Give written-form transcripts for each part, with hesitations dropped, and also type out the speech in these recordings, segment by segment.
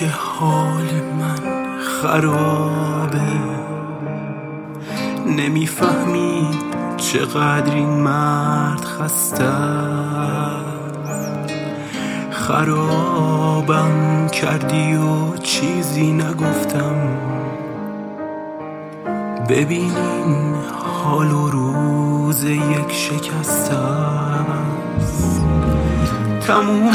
که حال من خرابه، نمیفهمی چقدر این مرد خسته است. خرابم کردی و چیزی نگفتم، ببینین حال و روز یک شکسته است. تموم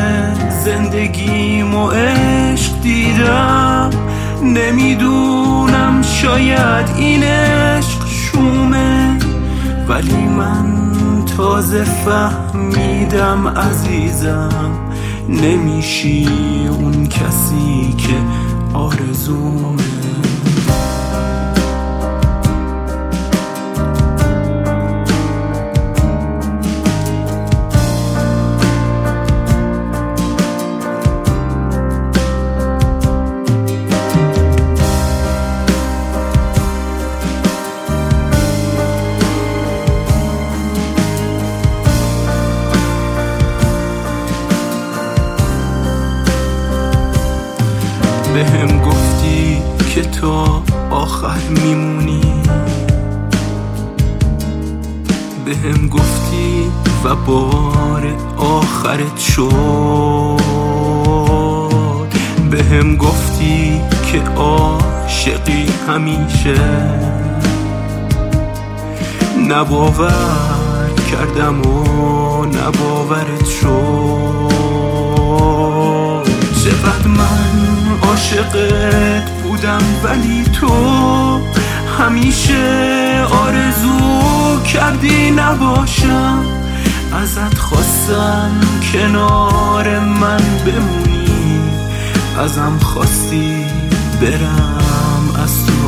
زندگیمو عشق دیدم، نمیدونم شاید این عشق شومه، ولی من تازه فهمیدم عزیزم نمیشی اون کسی که آرزومه. بهم گفتی که تا آخر میمونی، بهم گفتی و بار آخرت شد. بهم گفتی که عاشقی همیشه، نباور کردم و نباورت شد. چقدر من عاشقت بودم ولی تو همیشه آرزو کردی نباشم. ازت خواستم کنار من بمونی، ازم خواستی برم از تو